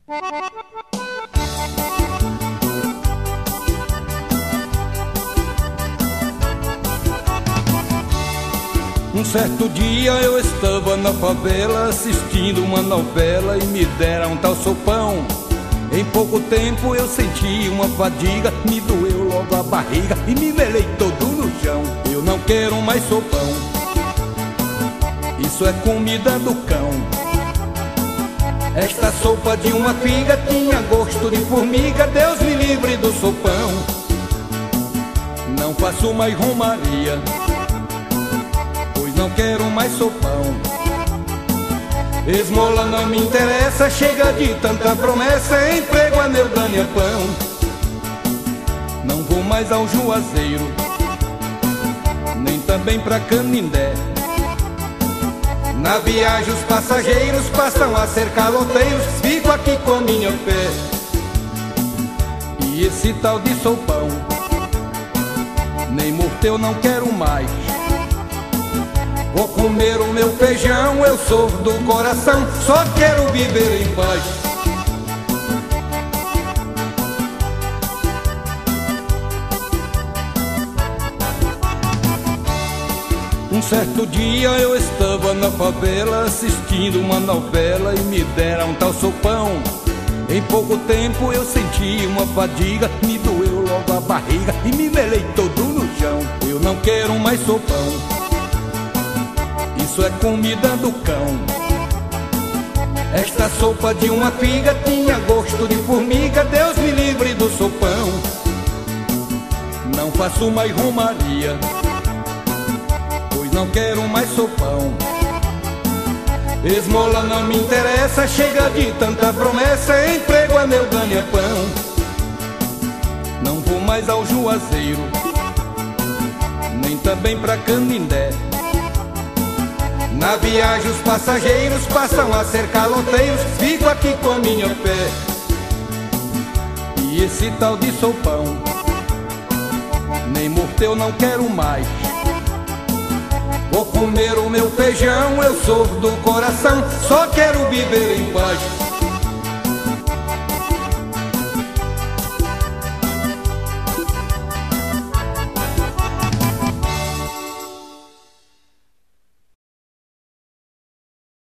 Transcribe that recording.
Um certo dia eu estava na favela assistindo uma novela e me deram um tal sopão. Em pouco tempo eu senti uma fadiga, me doeu logo a barriga e me melei todo no chão. Eu não quero mais sopão, isso é comida do cão. Esta sopa de uma figa tinha gosto de formiga, Deus me livre do sopão. Não faço mais romaria, pois não quero mais sopão. Esmola não me interessa, chega de tanta promessa, emprego, anel, ganha-pão. Não vou mais ao Juazeiro, nem também pra Canindé. Na viagem os passageiros passam a ser caloteiros, fico aqui com a minha fé. E esse tal de sopão, nem morto eu não quero mais. Vou comer o meu feijão, eu sou do coração, só quero viver em paz. Um certo dia eu estava na favela assistindo uma novela e me deram um tal sopão. Em pouco tempo eu senti uma fadiga, me doeu logo a barriga e me melei todo no chão. Eu não quero mais sopão, isso é comida do cão. Esta sopa de uma figa tinha gosto de formiga, Deus me livre do sopão. Não faço mais romaria, pois não quero mais sopão. Esmola não me interessa, chega de tanta promessa, emprego, anel, ganha-pão. Não vou mais ao Juazeiro, nem também pra Canindé. Na viagem os passageiros passam a ser caloteiros, fico aqui com a minha fé. E esse tal de sopão, nem morto eu não quero mais. Vou comer o meu feijão, eu sou do coração, só quero viver em paz.